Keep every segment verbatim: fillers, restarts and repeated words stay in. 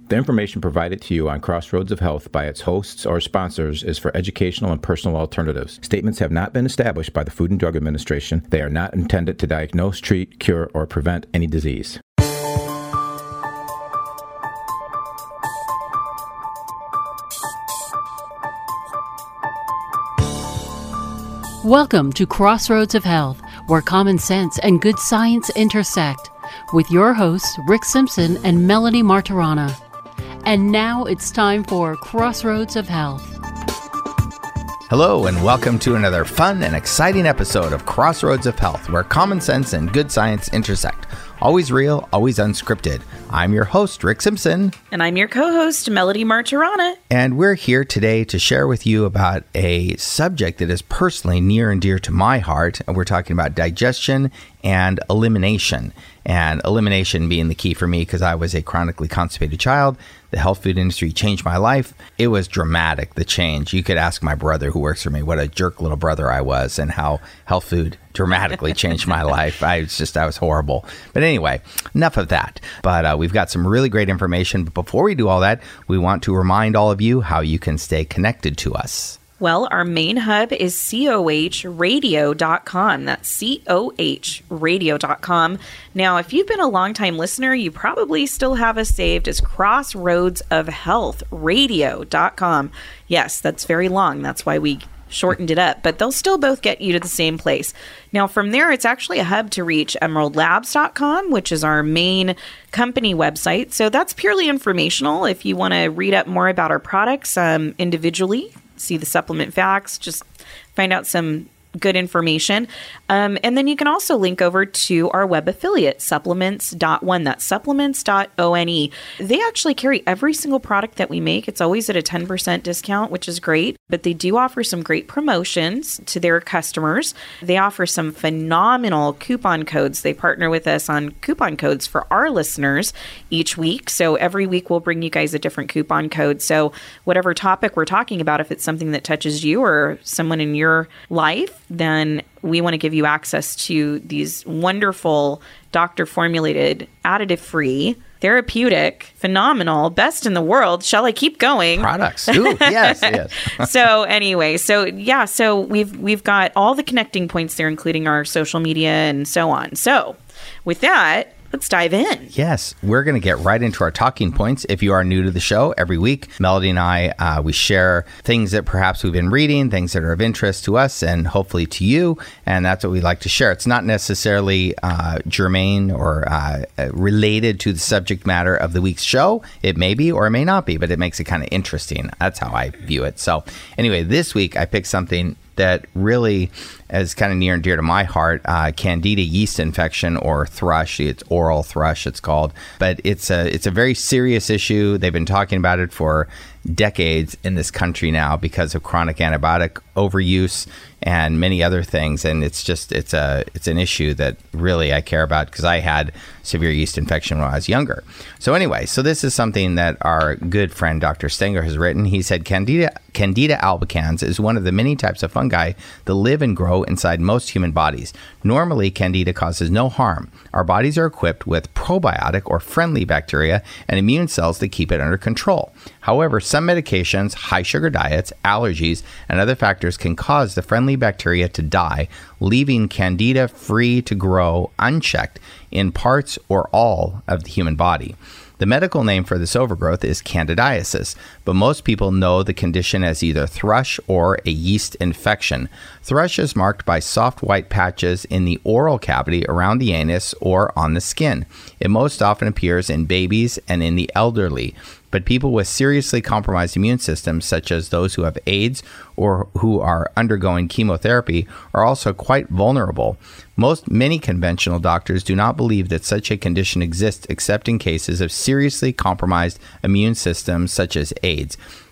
The information provided to you on Crossroads of Health by its hosts or sponsors is for educational and personal alternatives. Statements have not been established by the Food and Drug Administration. They are not intended to diagnose, treat, cure, or prevent any disease. Welcome to Crossroads of Health, where common sense and good science intersect, with your hosts Rick Simpson and Melody Martirana. And now it's time for Crossroads of Health. Hello and welcome to another fun and exciting episode of Crossroads of Health, where common sense and good science intersect. Always real, always unscripted. I'm your host, Rick Simpson. And I'm your co-host, Melody Martirana. And we're here today to share with you about a subject that is personally near and dear to my heart. And we're talking about digestion and elimination. And elimination being the key for me because I was a chronically constipated child. The health food industry changed my life. It was dramatic, the change. You could ask my brother who works for me what a jerk little brother I was and how health food dramatically changed my life. I was just, I was horrible. But anyway, enough of that. But uh, we've got some really great information. But before we do all that, we want to remind all of you how you can stay connected to us. Well, our main hub is C O H radio dot com. That's C O H radio dot com. Now, if you've been a longtime listener, you probably still have us saved as Crossroads of Health radio dot com. Yes, that's very long. That's why we shortened it up, but they'll still both get you to the same place. Now, from there, it's actually a hub to reach emerald labs dot com, which is our main company website. So that's purely informational. If you want to read up more about our products um, individually, see the supplement facts, just find out some good information. Um, and then you can also link over to our web affiliate, supplements dot one. That's supplements dot one. They actually carry every single product that we make. It's always at a ten percent discount, which is great. But they do offer some great promotions to their customers. They offer some phenomenal coupon codes. They partner with us on coupon codes for our listeners each week. So every week we'll bring you guys a different coupon code. So whatever topic we're talking about, if it's something that touches you or someone in your life, then we want to give you access to these wonderful doctor-formulated, additive-free, therapeutic, phenomenal, best in the world. Shall I keep going? Products. Ooh, yes, yes. So anyway, so yeah, so we've we've got all the connecting points there, including our social media and so on. So with that, let's dive in. Yes, we're going to get right into our talking points. If you are new to the show, every week, Melody and I, uh, we share things that perhaps we've been reading, things that are of interest to us and hopefully to you. And that's what we like to share. It's not necessarily uh, germane or uh, related to the subject matter of the week's show. It may be or it may not be, but it makes it kind of interesting. That's how I view it. So anyway, this week I picked something that really is kind of near and dear to my heart, uh, Candida yeast infection, or thrush. It's oral thrush, it's called. But it's a it's a very serious issue. They've been talking about it for decades in this country now because of chronic antibiotic overuse and many other things. And it's just it's a it's an issue that really I care about because I had severe yeast infection when I was younger. So anyway, so this is something that our good friend Doctor Stenger has written. He said Candida Candida albicans is one of the many types of fungi that live and grow inside most human bodies. Normally, Candida causes no harm. Our bodies are equipped with probiotic or friendly bacteria and immune cells that keep it under control. However, some medications, high sugar diets, allergies, and other factors can cause the friendly bacteria to die, leaving Candida free to grow unchecked in parts or all of the human body. The medical name for this overgrowth is candidiasis, but most people know the condition as either thrush or a yeast infection. Thrush is marked by soft white patches in the oral cavity around the anus or on the skin. It most often appears in babies and in the elderly, but people with seriously compromised immune systems, such as those who have AIDS or who are undergoing chemotherapy, are also quite vulnerable. Most many conventional doctors do not believe that such a condition exists except in cases of seriously compromised immune systems such as AIDS.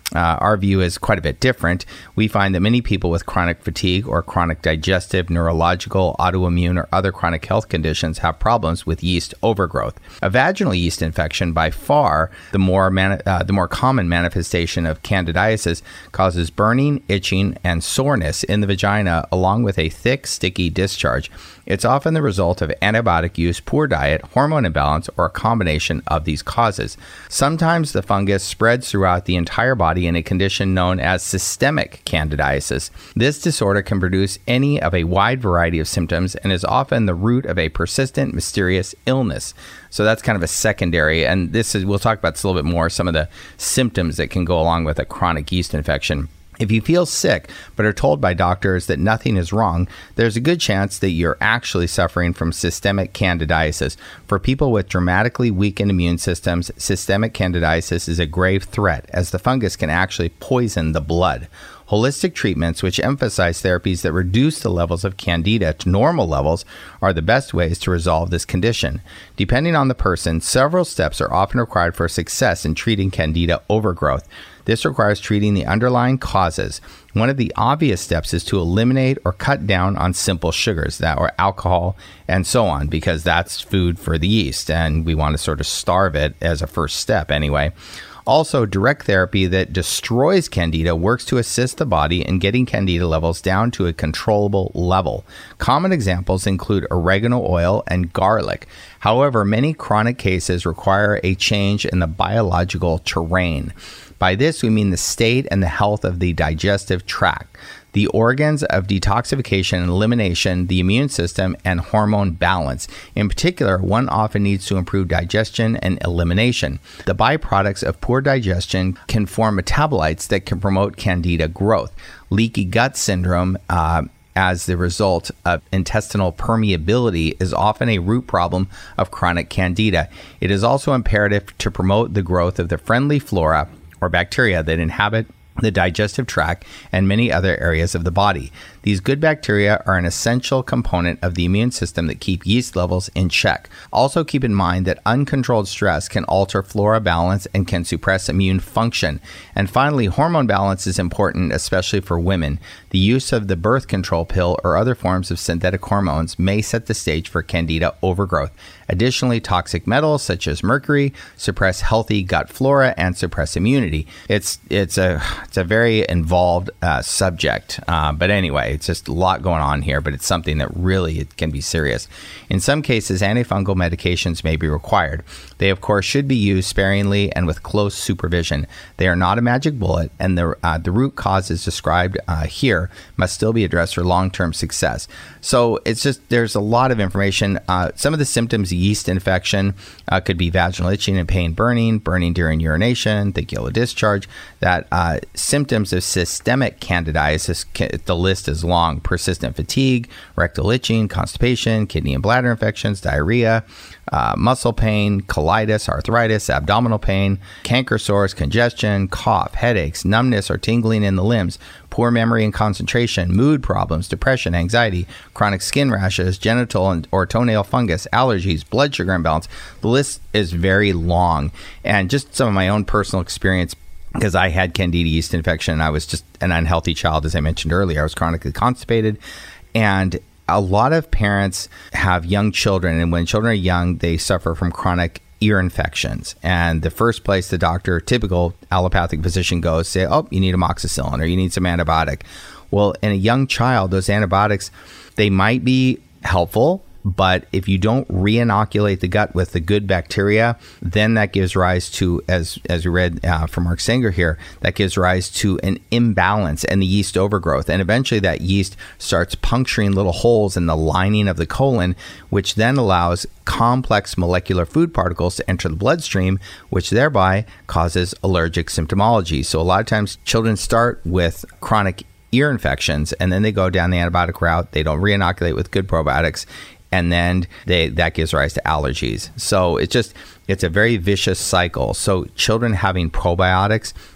Uh, our view is quite a bit different. We find that many people with chronic fatigue or chronic digestive, neurological, autoimmune, or other chronic health conditions have problems with yeast overgrowth. A vaginal yeast infection, by far the more mani- uh, the more common manifestation of candidiasis, causes burning, itching, and soreness in the vagina, along with a thick, sticky discharge. It's often the result of antibiotic use, poor diet, hormone imbalance, or a combination of these causes. Sometimes the fungus spreads throughout the entire body in a condition known as systemic candidiasis. This disorder can produce any of a wide variety of symptoms and is often the root of a persistent, mysterious illness. So that's kind of a secondary, and this is, we'll talk about this a little bit more, some of the symptoms that can go along with a chronic yeast infection. If you feel sick but are told by doctors that nothing is wrong, there's a good chance that you're actually suffering from systemic candidiasis. For people with dramatically weakened immune systems, systemic candidiasis is a grave threat, as the fungus can actually poison the blood. Holistic treatments, which emphasize therapies that reduce the levels of candida to normal levels, are the best ways to resolve this condition. Depending on the person, several steps are often required for success in treating candida overgrowth. This requires treating the underlying causes. One of the obvious steps is to eliminate or cut down on simple sugars, that or alcohol and so on, because that's food for the yeast, and we want to sort of starve it as a first step anyway. Also, direct therapy that destroys candida works to assist the body in getting candida levels down to a controllable level. Common examples include oregano oil and garlic. However, many chronic cases require a change in the biological terrain. By this, we mean the state and the health of the digestive tract, the organs of detoxification and elimination, the immune system, and hormone balance. In particular, one often needs to improve digestion and elimination. The byproducts of poor digestion can form metabolites that can promote candida growth. Leaky gut syndrome, uh, as the result of intestinal permeability, is often a root problem of chronic candida. It is also imperative to promote the growth of the friendly flora or bacteria that inhabit the digestive tract and many other areas of the body. These good bacteria are an essential component of the immune system that keep yeast levels in check. Also keep in mind that uncontrolled stress can alter flora balance and can suppress immune function. And finally, hormone balance is important, especially for women. The use of the birth control pill or other forms of synthetic hormones may set the stage for candida overgrowth. Additionally, toxic metals such as mercury suppress healthy gut flora and suppress immunity. It's it's a it's a very involved uh, subject, uh, but anyway, it's just a lot going on here. But it's something that really it can be serious. In some cases, antifungal medications may be required. They, of course, should be used sparingly and with close supervision. They are not a magic bullet, and the uh, the root causes described uh, here must still be addressed for long-term success. So it's just there's a lot of information. Uh, some of the symptoms: yeast infection uh, could be vaginal itching and pain, burning, burning during urination, thick yellow discharge. That uh, symptoms of systemic candidiasis, the list is long: persistent fatigue, rectal itching, constipation, kidney and bladder infections, diarrhea, uh, muscle pain, colitis, arthritis, abdominal pain, canker sores, congestion, cough, headaches, numbness or tingling in the limbs, poor memory and concentration, mood problems, depression, anxiety, chronic skin rashes, genital and or toenail fungus, allergies, blood sugar imbalance. The list is very long. And just some of my own personal experience, because I had candida yeast infection and I was just an unhealthy child, as I mentioned earlier. I was chronically constipated, and a lot of parents have young children, and when children are young, they suffer from chronic ear infections. And the first place the doctor, typical allopathic physician, goes, say, oh, you need amoxicillin or you need some antibiotic. Well, in a young child, those antibiotics, they might be helpful, but if you don't re-inoculate the gut with the good bacteria, then that gives rise to, as as we read uh, from Mark Sanger here, that gives rise to an imbalance and the yeast overgrowth. And eventually that yeast starts puncturing little holes in the lining of the colon, which then allows complex molecular food particles to enter the bloodstream, which thereby causes allergic symptomology. So a lot of times children start with chronic ear infections, and then they go down the antibiotic route. They don't re-inoculate with good probiotics, and then they that gives rise to allergies. So it's just, it's a very vicious cycle. So children having probiotics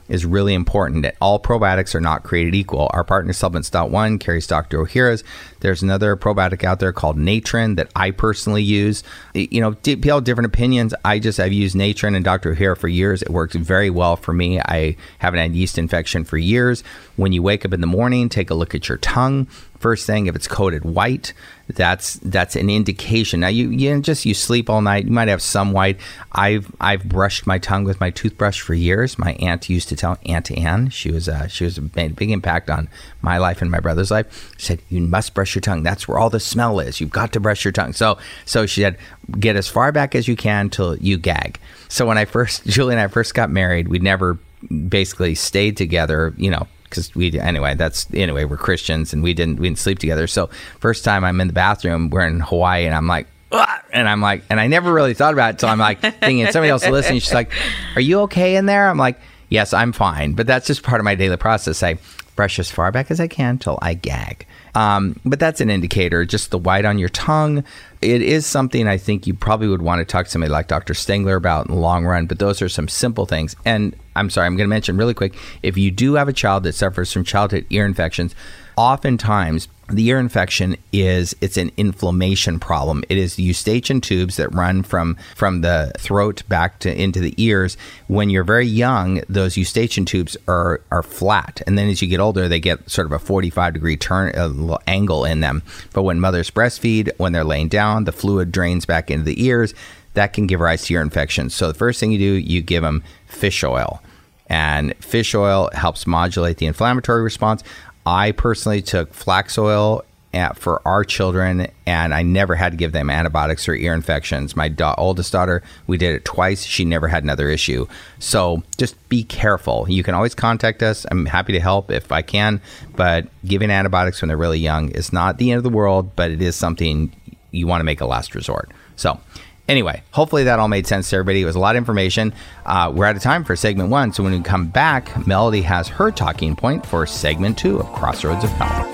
is really important. All probiotics are not created equal. Our partner Supplements dot one carries Doctor Ohhira's. There's another probiotic out there called Natren that I personally use. You know, people have different opinions. I just, I've used Natren and Doctor Ohhira for years. It works very well for me. I haven't had yeast infection for years. When you wake up in the morning, take a look at your tongue. First thing, if it's coated white, that's that's an indication. Now, you you just you sleep all night. You might have some white. I've I've brushed my tongue with my toothbrush for years. My aunt used to tell Aunt Ann. She was uh, she was made a big impact on my life and my brother's life. She said, you must brush your tongue. That's where all the smell is. You've got to brush your tongue. So so she said, get as far back as you can till you gag. So when I first Julie and I first got married, we never basically stayed together. You know. Because we anyway, that's anyway, we're Christians and we didn't we didn't sleep together. So first time I'm in the bathroom, we're in Hawaii, and I'm like, ugh! and I'm like, and I never really thought about it until I'm like thinking somebody else listening. She's like, "Are you okay in there?" I'm like, "Yes, I'm fine." But that's just part of my daily process. I brush as far back as I can till I gag. Um, but that's an indicator. Just the white on your tongue. It is something I think you probably would want to talk to somebody like Doctor Stengler about in the long run, but those are some simple things. And I'm sorry, I'm going to mention really quick, if you do have a child that suffers from childhood ear infections, oftentimes the ear infection is, it's an inflammation problem. It is the eustachian tubes that run from, from the throat back to into the ears. When you're very young, those eustachian tubes are, are flat. And then as you get older, they get sort of a forty-five degree turn, a little angle in them. But when mothers breastfeed, when they're laying down, the fluid drains back into the ears. That can give rise to ear infections. So the first thing you do, you give them fish oil. And fish oil helps modulate the inflammatory response. I personally took flax oil at, for our children, and I never had to give them antibiotics or ear infections. My da- oldest daughter, we did it twice. She never had another issue. So just be careful. You can always contact us. I'm happy to help if I can, but giving antibiotics when they're really young is not the end of the world, but it is something you want to make a last resort. So anyway, hopefully that all made sense to everybody. It was a lot of information. Uh, we're out of time for segment one. So when we come back, Melody has her talking point for segment two of Crossroads of Health.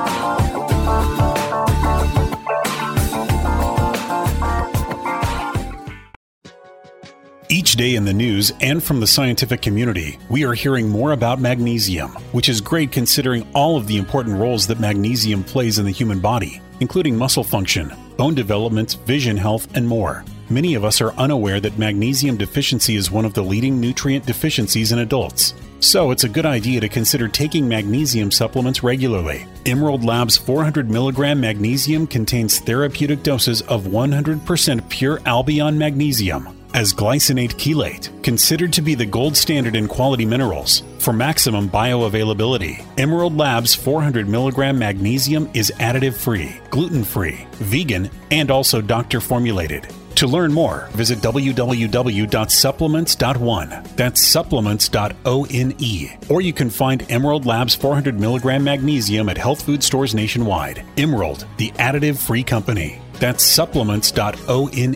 Each day in the news and from the scientific community, we are hearing more about magnesium, which is great considering all of the important roles that magnesium plays in the human body, including muscle function, bone development, vision health, and more. Many of us are unaware that magnesium deficiency is one of the leading nutrient deficiencies in adults. So it's a good idea to consider taking magnesium supplements regularly. Emerald Labs four hundred milligram magnesium contains therapeutic doses of one hundred percent pure Albion magnesium as glycinate chelate, considered to be the gold standard in quality minerals. For maximum bioavailability, Emerald Labs four hundred milligram magnesium is additive-free, gluten-free, vegan, and also doctor-formulated. To learn more, visit w w w dot supplements dot one. That's supplements dot one. Or you can find Emerald Labs four hundred milligram magnesium at health food stores nationwide. Emerald, the additive-free company. That's supplements dot one.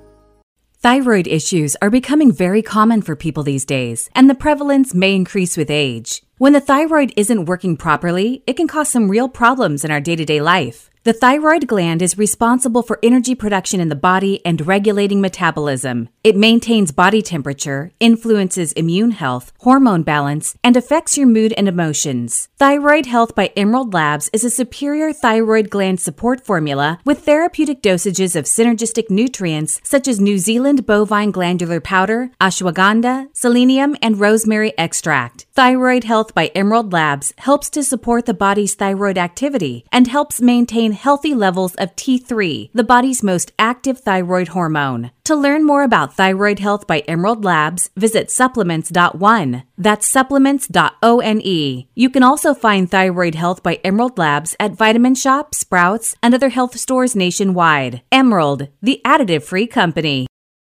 Thyroid issues are becoming very common for people these days, and the prevalence may increase with age. When the thyroid isn't working properly, it can cause some real problems in our day-to-day life. The thyroid gland is responsible for energy production in the body and regulating metabolism. It maintains body temperature, influences immune health, hormone balance, and affects your mood and emotions. Thyroid Health by Emerald Labs is a superior thyroid gland support formula with therapeutic dosages of synergistic nutrients such as New Zealand bovine glandular powder, ashwagandha, selenium, and rosemary extract. Thyroid Health by Emerald Labs helps to support the body's thyroid activity and helps maintain healthy levels of T three, the body's most active thyroid hormone. To learn more about Thyroid Health by Emerald Labs, visit supplements dot one. That's supplements dot one. You can also find Thyroid Health by Emerald Labs at Vitamin Shop, Sprouts, and other health stores nationwide. Emerald, the additive-free company.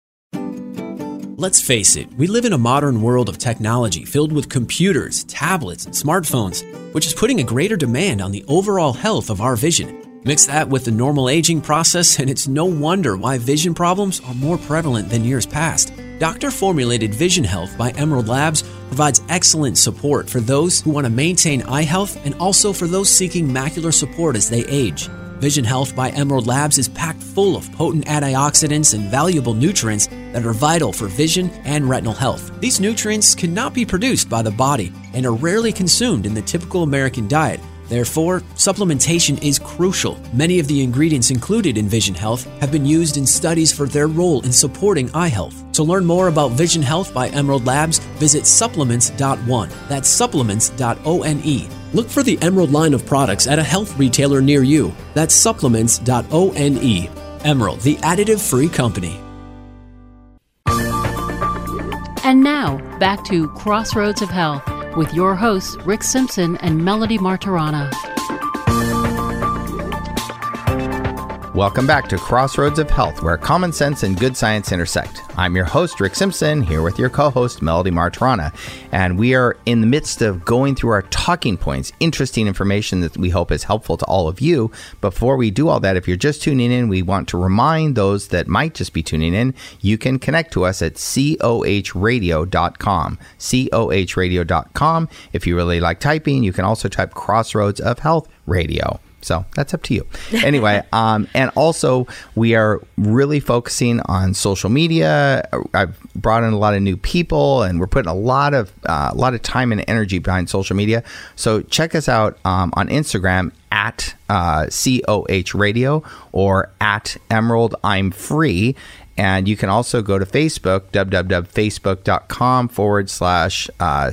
Let's face it, we live in a modern world of technology filled with computers, tablets, and smartphones, which is putting a greater demand on the overall health of our vision. Mix that with the normal aging process, and it's no wonder why vision problems are more prevalent than years past. Doctor-formulated Vision Health by Emerald Labs provides excellent support for those who want to maintain eye health and also for those seeking macular support as they age. Vision Health by Emerald Labs is packed full of potent antioxidants and valuable nutrients that are vital for vision and retinal health. These nutrients cannot be produced by the body and are rarely consumed in the typical American diet. Therefore, supplementation is crucial. Many of the ingredients included in Vision Health have been used in studies for their role in supporting eye health. To learn more about Vision Health by Emerald Labs, visit supplements dot one. That's supplements dot one. Look for the Emerald line of products at a health retailer near you. That's supplements dot one. Emerald, the additive-free company. And now, back to Crossroads of Health with your hosts, Rick Simpson and Melody Martirana. Welcome back to Crossroads of Health, where common sense and good science intersect. I'm your host, Rick Simpson, here with your co-host, Melody Martirana. And we are in the midst of going through our talking points, interesting information that we hope is helpful to all of you. Before we do all that, if you're just tuning in, we want to remind those that might just be tuning in, you can connect to us at C O H radio dot com. C O H radio dot com. If you really like typing, you can also type Crossroads of Health Radio. So that's up to you. Anyway, um, and also we are really focusing on social media. I've brought in a lot of new people, and we're putting a lot of uh, a lot of time and energy behind social media. So check us out um, on Instagram at uh, C O H Radio or at Emerald I'm Free. And you can also go to Facebook, www.facebook.com forward slash uh,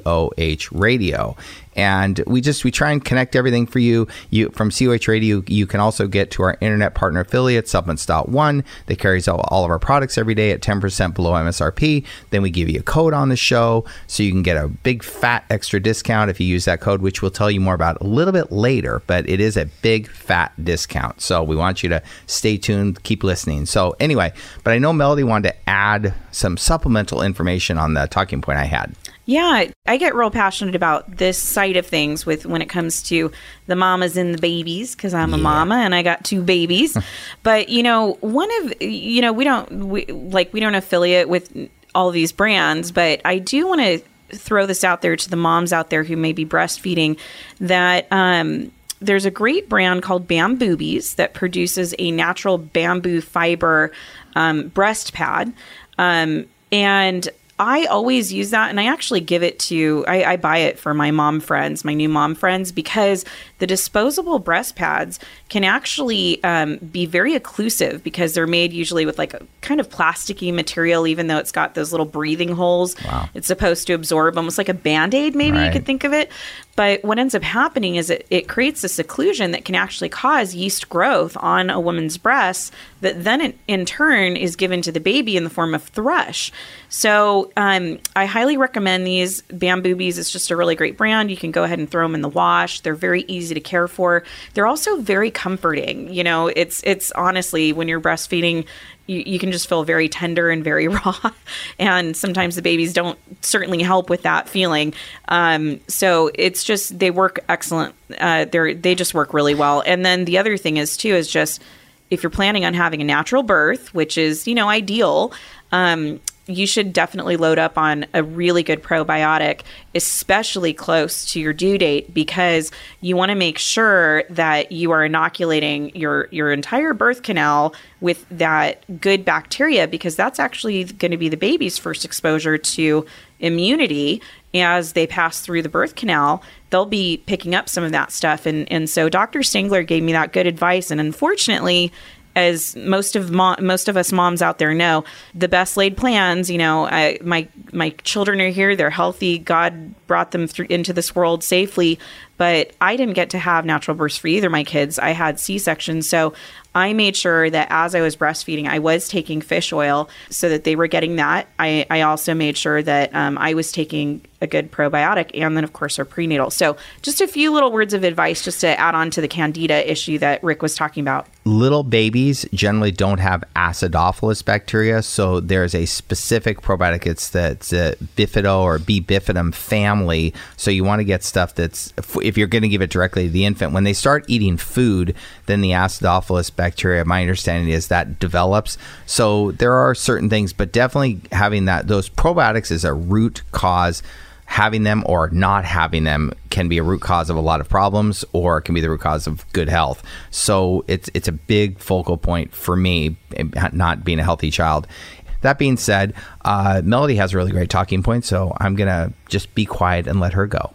COH Radio. And we just, we try and connect everything for you. You from C O H Radio, you can also get to our internet partner affiliate, supplements dot one, that carries all, all of our products every day at ten percent below M S R P. Then we give you a code on the show, so you can get a big fat extra discount if you use that code, which we'll tell you more about a little bit later, but it is a big fat discount. So we want you to stay tuned, keep listening. So anyway, but I know Melody wanted to add some supplemental information on the talking point I had. Yeah, I get real passionate about this side of things with when it comes to the mamas and the babies, because I'm a yeah. mama and I got two babies. But, you know, one of, you know, we don't, we, like, we don't affiliate with all these brands, but I do want to throw this out there to the moms out there who may be breastfeeding that, um, there's a great brand called Bamboobies that produces a natural bamboo fiber um, breast pad. Um, and I always use that, and I actually give it to, I, I buy it for my mom friends, my new mom friends, because the disposable breast pads can actually um, be very occlusive because they're made usually with like a kind of plasticky material, even though it's got those little breathing holes. Wow. It's supposed to absorb, almost like a Band-Aid, maybe right. you could think of it. But what ends up happening is it, it creates this occlusion that can actually cause yeast growth on a woman's breasts that then in, in turn is given to the baby in the form of thrush. So um, I highly recommend these. Bamboobies is just a really great brand. You can go ahead and throw them in the wash. They're very easy to care for. They're also very comforting. You know, it's it's honestly, when you're breastfeeding, you, you can just feel very tender and very raw. And sometimes the babies don't certainly help with that feeling. Um, so it's just, they work excellent. Uh, they're, they just work really well. And then the other thing is too, is just if you're planning on having a natural birth, which is, you know, ideal, um, you should definitely load up on a really good probiotic, especially close to your due date, because you want to make sure that you are inoculating your, your entire birth canal with that good bacteria, because that's actually going to be the baby's first exposure to immunity. As they pass through the birth canal, they'll be picking up some of that stuff. And, and so Doctor Stengler gave me that good advice. And unfortunately, as most of mo- most of us moms out there know, the best laid plans, you know, I, my my children are here, they're healthy, God brought them through into this world safely, but I didn't get to have natural births for either of my kids. I had C-sections, so I made sure that as I was breastfeeding, I was taking fish oil so that they were getting that. I, I also made sure that um, I was taking a good probiotic, and then, of course, our prenatal. So just a few little words of advice just to add on to the Candida issue that Rick was talking about. Little babies generally don't have acidophilus bacteria, so there's a specific probiotic. It's the, it's the Bifido or B. bifidum family. So you want to get stuff that's, if you're going to give it directly to the infant, when they start eating food, then the acidophilus bacteria, my understanding is that develops. So there are certain things, but definitely having that, those probiotics is a root cause. Having them or not having them can be a root cause of a lot of problems, or it can be the root cause of good health. So it's it's a big focal point for me, not being a healthy child. that being said, uh, Melody has a really great talking point, so I'm going to just be quiet and let her go.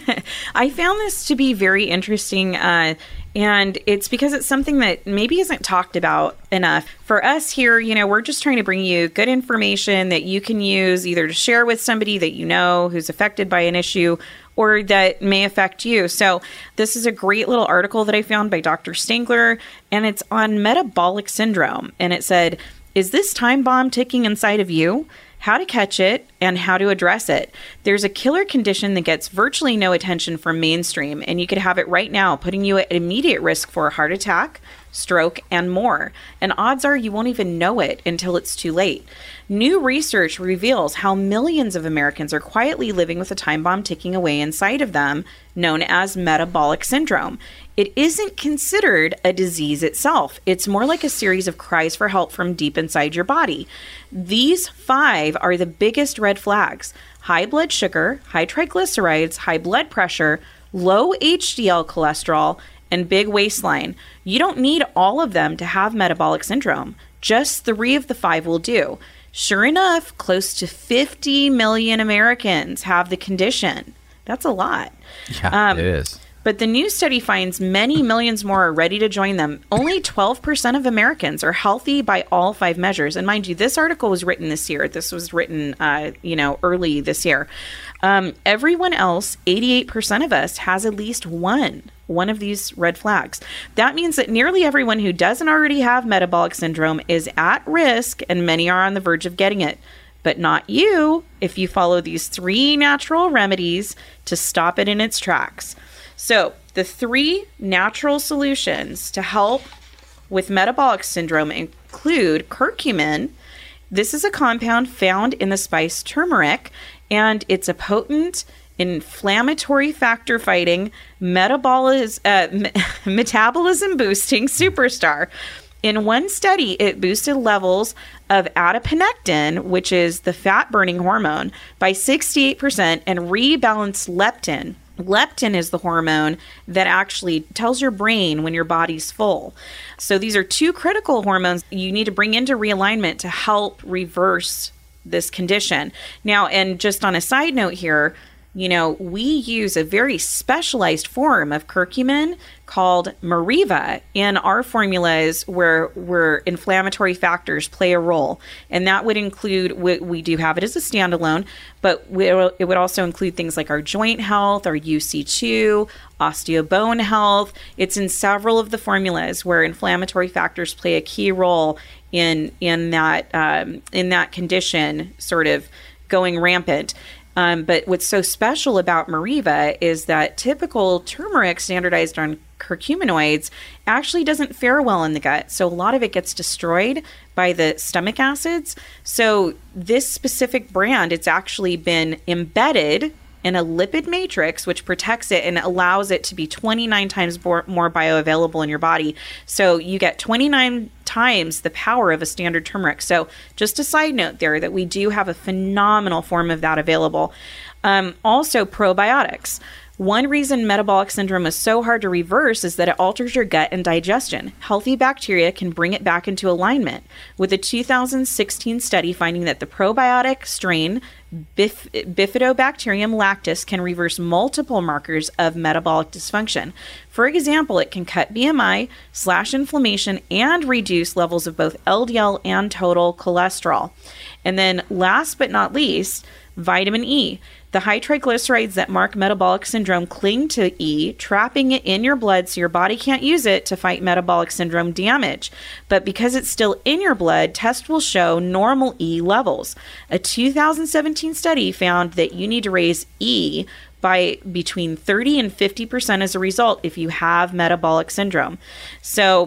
I found this to be very interesting, uh, and it's because it's something that maybe isn't talked about enough. For us here, you know, we're just trying to bring you good information that you can use either to share with somebody that you know who's affected by an issue or that may affect you. So this is a great little article that I found by Doctor Stengler, and it's on metabolic syndrome. And it said, is this time bomb ticking inside of you? How to catch it and how to address it. There's a killer condition that gets virtually no attention from mainstream, and you could have it right now, putting you at immediate risk for a heart attack, stroke, and more. And odds are you won't even know it until it's too late. New research reveals how millions of Americans are quietly living with a time bomb ticking away inside of them, known as metabolic syndrome. It isn't considered a disease itself. It's more like a series of cries for help from deep inside your body. These five are the biggest red flags: high blood sugar, high triglycerides, high blood pressure, low H D L cholesterol, and big waistline. You don't need all of them to have metabolic syndrome. Just three of the five will do. Sure enough, close to fifty million Americans have the condition. That's a lot. Yeah, um, it is. But the new study finds many millions more are ready to join them. Only twelve percent of Americans are healthy by all five measures. And mind you, this article was written this year. This was written, uh, you know, early this year. Um, everyone else, eighty-eight percent of us, has at least one, one of these red flags. That means that nearly everyone who doesn't already have metabolic syndrome is at risk, and many are on the verge of getting it. But not you, if you follow these three natural remedies to stop it in its tracks. So the three natural solutions to help with metabolic syndrome include curcumin. This is a compound found in the spice turmeric, and it's a potent inflammatory factor fighting, metabolis- uh, me- metabolism boosting superstar. In one study, it boosted levels of adiponectin, which is the fat burning hormone, by sixty-eight percent and rebalanced leptin. Leptin is the hormone that actually tells your brain when your body's full. So these are two critical hormones you need to bring into realignment to help reverse this condition. Now, and just on a side note here, you know, we use a very specialized form of curcumin called Meriva in our formulas where where inflammatory factors play a role. And that would include, we, we do have it as a standalone, but we, it would also include things like our joint health, our U C two, osteobone health. It's in several of the formulas where inflammatory factors play a key role in in that um, in that condition sort of going rampant. Um, but what's so special about Meriva is that typical turmeric standardized on curcuminoids actually doesn't fare well in the gut. So a lot of it gets destroyed by the stomach acids. So this specific brand, it's actually been embedded in a lipid matrix, which protects it and allows it to be twenty-nine times more, more bioavailable in your body. So you get twenty-nine times the power of a standard turmeric. So just a side note there that we do have a phenomenal form of that available. Um, also, probiotics. One reason metabolic syndrome is so hard to reverse is that it alters your gut and digestion. Healthy bacteria can bring it back into alignment, with a two thousand sixteen study finding that the probiotic strain Bif- Bifidobacterium lactis can reverse multiple markers of metabolic dysfunction. For example, it can cut B M I, slash inflammation, and reduce levels of both L D L and total cholesterol. And then last but not least, vitamin E. The high triglycerides that mark metabolic syndrome cling to E, trapping it in your blood so your body can't use it to fight metabolic syndrome damage. But because it's still in your blood, tests will show normal E levels. A two thousand seventeen study found that you need to raise E by between thirty and fifty percent as a result if you have metabolic syndrome. So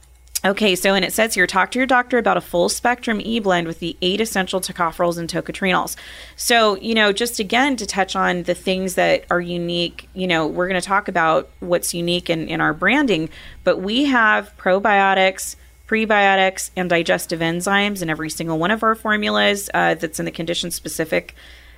Okay, so and it says here, talk to your doctor about a full spectrum E-blend with the eight essential tocopherols and tocotrienols. So, you know, just again to touch on the things that are unique, you know, we're going to talk about what's unique in, in our branding, but we have probiotics, prebiotics, and digestive enzymes in every single one of our formulas uh, that's in the condition-specific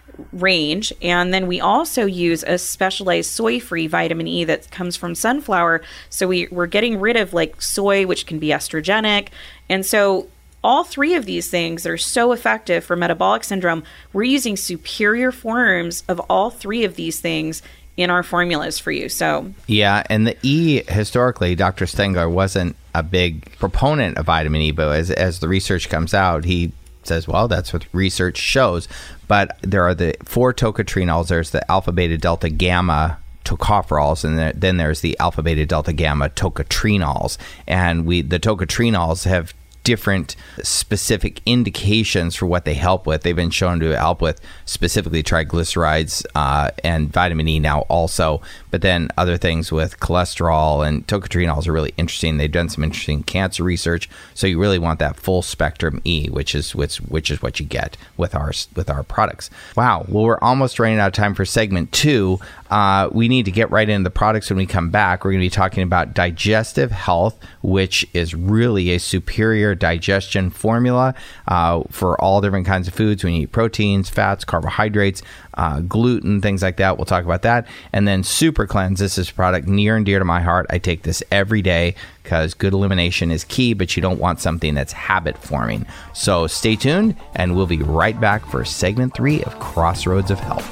range. And then we also use a specialized soy-free vitamin E that comes from sunflower. So we, we're getting rid of like soy, which can be estrogenic. And so all three of these things are so effective for metabolic syndrome. We're using superior forms of all three of these things in our formulas for you. So yeah, and the E, historically, Doctor Stengler wasn't a big proponent of vitamin E, but as, as the research comes out, he says, well, that's what research shows. But there are the four tocotrienols. There's the alpha, beta, delta, gamma tocopherols, and then there's the alpha, beta, delta, gamma tocotrienols. And we the tocotrienols have different specific indications for what they help with. They've been shown to help with specifically triglycerides uh, and vitamin E now also, but then other things with cholesterol, and tocotrienols are really interesting. They've done some interesting cancer research. So you really want that full spectrum E, which is which, which is what you get with our with our products. Wow. Well, we're almost running out of time for segment two. Uh, we need to get right into the products when we come back. We're going to be talking about Digestive Health, which is really a superior digestion formula uh, for all different kinds of foods. When you eat proteins, fats, carbohydrates, uh, gluten, things like that. We'll talk about that. And then Super Cleanse. This is a product near and dear to my heart. I take this every day because good elimination is key, but you don't want something that's habit forming. So stay tuned, and we'll be right back for segment three of Crossroads of Health.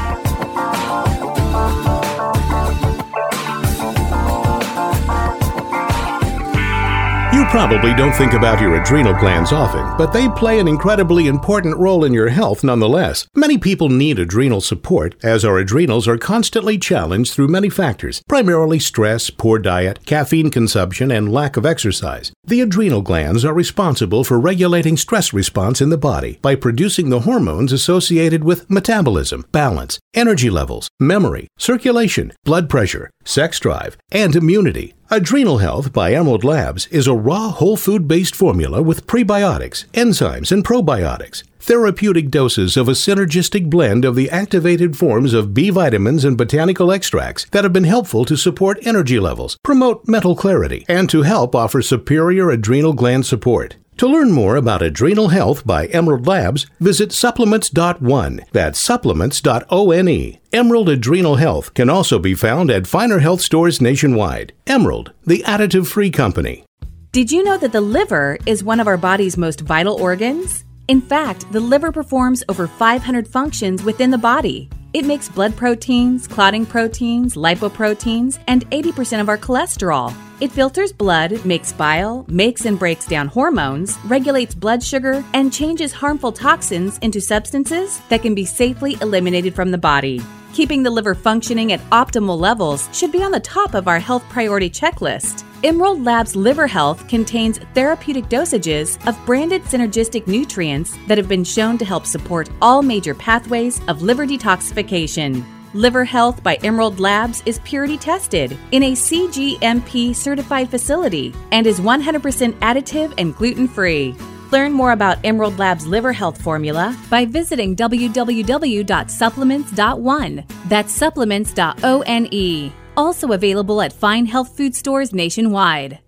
You probably don't think about your adrenal glands often, but they play an incredibly important role in your health nonetheless. Many people need adrenal support, as our adrenals are constantly challenged through many factors, primarily stress, poor diet, caffeine consumption, and lack of exercise. The adrenal glands are responsible for regulating stress response in the body by producing the hormones associated with metabolism, balance, energy levels, memory, circulation, blood pressure, sex drive, and immunity. Adrenal Health by Emerald Labs is a raw whole food-based formula with prebiotics, enzymes, and probiotics. Therapeutic doses of a synergistic blend of the activated forms of B vitamins and botanical extracts that have been helpful to support energy levels, promote mental clarity, and to help offer superior adrenal gland support. To learn more about Adrenal Health by Emerald Labs, visit supplements dot one. That's supplements dot one. Emerald Adrenal Health can also be found at finer health stores nationwide. Emerald, the additive-free company. Did you know that the liver is one of our body's most vital organs? In fact, the liver performs over five hundred functions within the body. It makes blood proteins, clotting proteins, lipoproteins, and eighty percent of our cholesterol. It filters blood, makes bile, makes and breaks down hormones, regulates blood sugar, and changes harmful toxins into substances that can be safely eliminated from the body. Keeping the liver functioning at optimal levels should be on the top of our health priority checklist. Emerald Labs Liver Health contains therapeutic dosages of branded synergistic nutrients that have been shown to help support all major pathways of liver detoxification. Liver Health by Emerald Labs is purity tested in a C G M P certified facility and is one hundred percent additive and gluten-free. Learn more about Emerald Labs Liver Health formula by visiting w w w dot supplements dot one. That's supplements dot one. Also available at fine health food stores nationwide.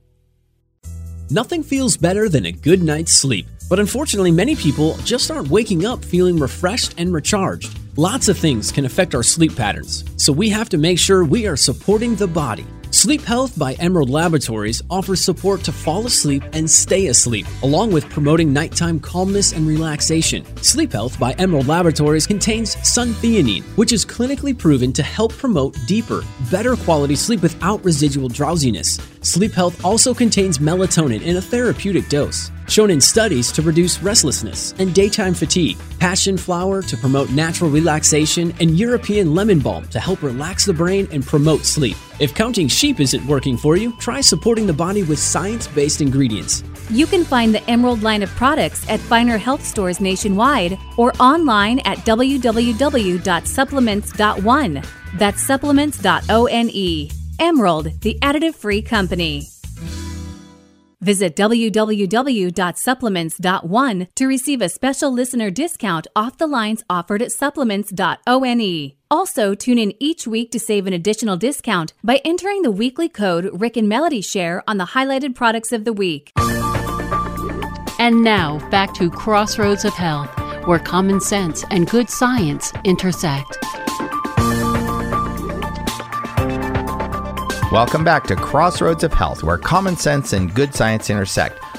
Nothing feels better than a good night's sleep, but unfortunately many people just aren't waking up feeling refreshed and recharged. Lots of things can affect our sleep patterns, so we have to make sure we are supporting the body. Sleep Health by Emerald Laboratories offers support to fall asleep and stay asleep, along with promoting nighttime calmness and relaxation. Sleep Health by Emerald Laboratories contains suntheanine, which is clinically proven to help promote deeper, better quality sleep without residual drowsiness. Sleep Health also contains melatonin in a therapeutic dose, shown in studies to reduce restlessness and daytime fatigue, passion flower to promote natural relaxation, and European lemon balm to help relax the brain and promote sleep. If counting sheep isn't working for you, try supporting the body with science-based ingredients. You can find the Emerald line of products at finer health stores nationwide or online at w w w dot supplements dot one. That's supplements dot one. Emerald, the additive-free company. Visit w w w dot supplements dot one to receive a special listener discount off the lines offered at supplements dot one. Also, tune in each week to save an additional discount by entering the weekly code Rick and Melody Share on the highlighted products of the week. And now, back to Crossroads of Health, where common sense and good science intersect. Welcome back to Crossroads of Health, where common sense and good science intersect.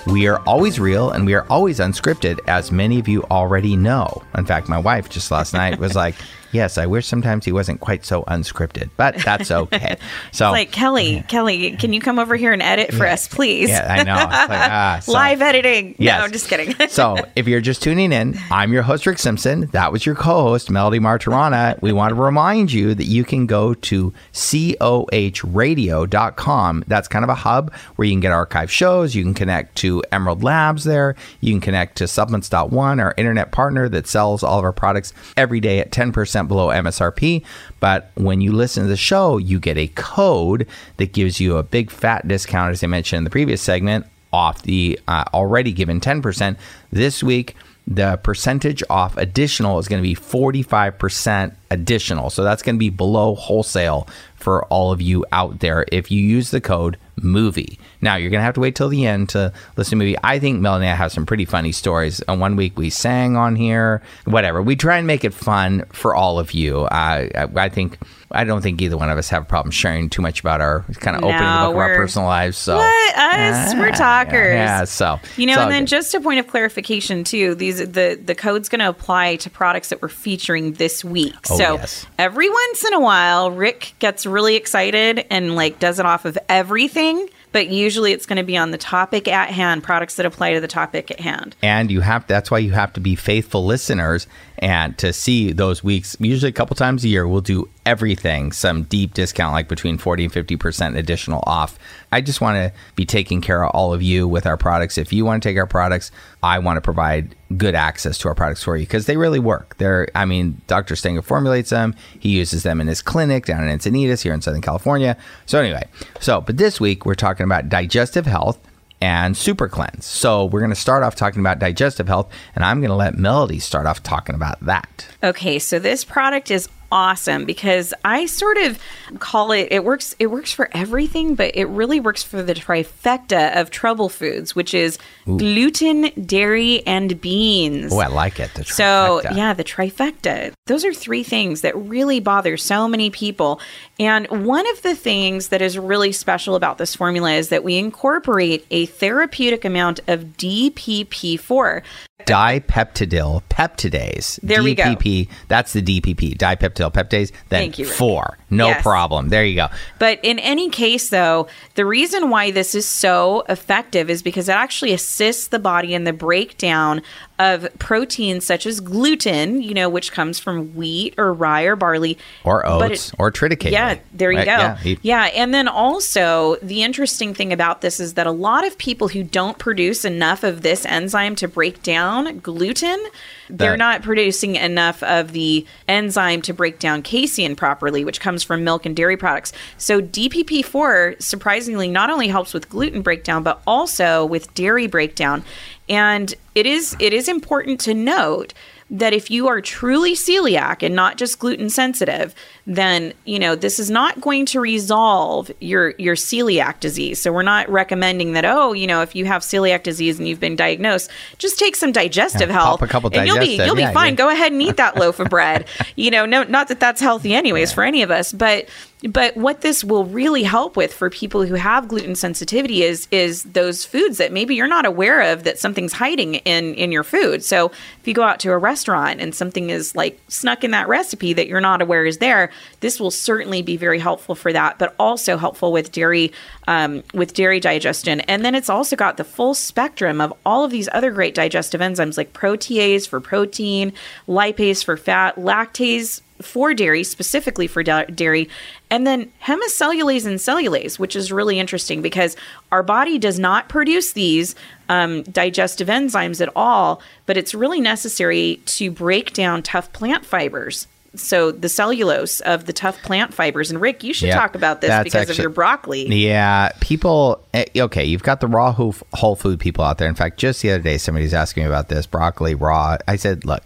We are always real and we are always unscripted, as many of you already know. In fact, my wife just last night was like, yes, I wish sometimes he wasn't quite so unscripted, but that's okay. So, it's like, Kelly, yeah. Kelly, can you come over here and edit for yeah. us, please? Yeah, I know. It's like, ah, so. Live editing. Yes. No, I'm just kidding. So if you're just tuning in, I'm your host, Rick Simpson. That was your co-host, Melody Martirana. We want to remind you that you can go to C O H radio dot com. That's kind of a hub where you can get archive shows. You can connect to Emerald Labs there. You can connect to Supplements dot one, our internet partner that sells all of our products every day at ten percent below M S R P. But when you listen to the show, you get a code that gives you a big fat discount, as I mentioned in the previous segment, off the uh, already given ten percent. This week, the percentage off additional is going to be forty-five percent additional. So that's going to be below wholesale for all of you out there if you use the code MOVIE. Now, you're going to have to wait till the end to listen to movie. I think Melanie and I have some pretty funny stories. And one week we sang on here, whatever. We try and make it fun for all of you. Uh, I, I think, I don't think either one of us have a problem sharing too much about our kind of no, opening the book of our personal lives. So what? Us? Uh, we're talkers. Yeah, yeah, so. You know, so and then good. just a point of clarification too, these the, the code's going to apply to products that we're featuring this week. Oh, so yes. every once in a while, Rick gets really excited and like does it off of everything. But usually it's going to be on the topic at hand, products that apply to the topic at hand. And you have that's why you have to be faithful listeners and to see those weeks. Usually a couple times a year, we'll do everything, some deep discount, like between forty and fifty percent additional off. I just want to be taking care of all of you with our products. If you want to take our products, I want to provide good access to our products for you because they really work. They're, I mean, Doctor Stenger formulates them. He uses them in his clinic down in Encinitas here in Southern California. So anyway, so, but this week we're talking about digestive health and Super Cleanse. So we're going to start off talking about digestive health, and I'm going to let Melody start off talking about that. Okay, so this product is awesome because I sort of call it, it works it works for everything, but it really works for the trifecta of trouble foods, which is Ooh. gluten, dairy, and beans. Oh, I like it. The so, trifecta. yeah, the trifecta. Those are three things that really bother so many people. And one of the things that is really special about this formula is that we incorporate a therapeutic amount of D P P four. Dipeptidyl peptidase. There D P P, we go. That's the D P P, dipeptidyl peptidase. Then Thank you, Rick. four. No yes. problem. There you go. But in any case, though, the reason why this is so effective is because it actually assists the body in the breakdown of proteins such as gluten, you know, which comes from wheat or rye or barley. Or oats it, or triticale. Yeah, there you right? go. Yeah, he, yeah, and then also the interesting thing about this is that a lot of people who don't produce enough of this enzyme to break down gluten, they're The- not producing enough of the enzyme to break down casein properly, which comes from milk and dairy products. So D P P four, surprisingly, not only helps with gluten breakdown, but also with dairy breakdown. And it is it is important to note that if you are truly celiac and not just gluten sensitive, then, you know, this is not going to resolve your your celiac disease. So we're not recommending that, oh, you know, if you have celiac disease and you've been diagnosed, just take some digestive Yeah, health pop a couple and you'll be digestive. you'll be Yeah, fine. yeah. Go ahead and eat that loaf of bread. You know, no, not that that's healthy anyways Yeah. for any of us, but but what this will really help with for people who have gluten sensitivity is is those foods that maybe you're not aware of that something's hiding in in your food. So if you go out to a restaurant and something is like snuck in that recipe that you're not aware is there, this will certainly be very helpful for that, but also helpful with dairy um, with dairy digestion. And then it's also got the full spectrum of all of these other great digestive enzymes like protease for protein, lipase for fat, lactase for dairy, specifically for da- dairy, and then hemicellulase and cellulase, which is really interesting because our body does not produce these um, digestive enzymes at all, but it's really necessary to break down tough plant fibers. So the cellulose of the tough plant fibers. And Rick, you should Yeah, talk about this that's because actually- of your broccoli. Yeah, people, eh, okay, you've got the raw whole, whole food people out there. In fact, just the other day, somebody's asking me about this, broccoli raw. I said, look,